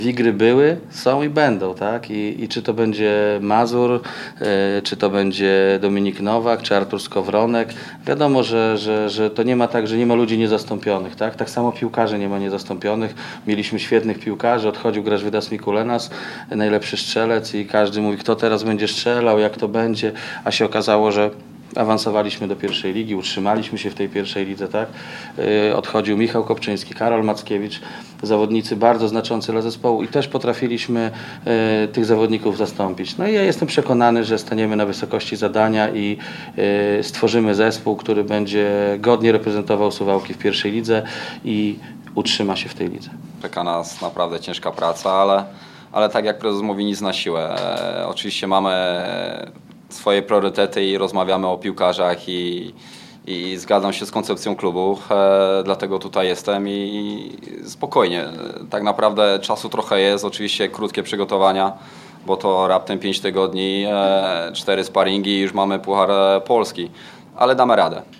Wigry były, są i będą, tak? I czy to będzie Mazur, czy to będzie Dominik Nowak, czy Artur Skowronek. Wiadomo, że to nie ma tak, że nie ma ludzi niezastąpionych, tak? Tak samo piłkarzy nie ma niezastąpionych. Mieliśmy świetnych piłkarzy, odchodził Grażvydas Mikulenas, najlepszy strzelec i każdy mówi, kto teraz będzie strzelał, jak to będzie, a się okazało, że awansowaliśmy do pierwszej ligi, utrzymaliśmy się w tej pierwszej lidze, tak? Odchodził Michał Kopczyński, Karol Mackiewicz, zawodnicy bardzo znaczący dla zespołu i też potrafiliśmy tych zawodników zastąpić. No i ja jestem przekonany, że staniemy na wysokości zadania i stworzymy zespół, który będzie godnie reprezentował Suwałki w pierwszej lidze i utrzyma się w tej lidze. Czeka nas naprawdę ciężka praca, ale tak jak prezes mówi, nic na siłę. Oczywiście mamy swoje priorytety i rozmawiamy o piłkarzach i zgadzam się z koncepcją klubu, dlatego tutaj jestem i spokojnie. Tak naprawdę czasu trochę jest, oczywiście krótkie przygotowania, bo to raptem 5 tygodni, 4 sparingi i już mamy Puchar Polski, ale damy radę.